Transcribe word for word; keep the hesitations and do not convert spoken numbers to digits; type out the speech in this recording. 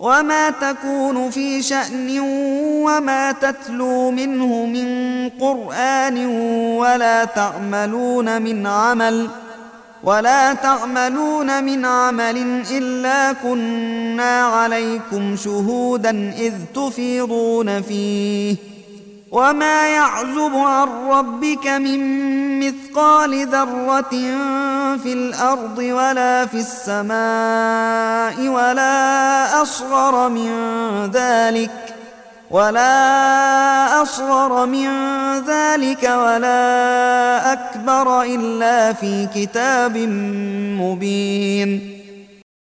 وما تكون في شأن وما تتلو منه من قرآن ولا تعملون من عمل ولا تعملون من عمل إلا كنا عليكم شهودا إذ تفيضون فيه وما يعزب عن ربك من مثقال ذرة في الأرض ولا في السماء ولا أصغر من ذلك ولا أصغر من ذلك ولا أكبر إلا في كتاب مبين.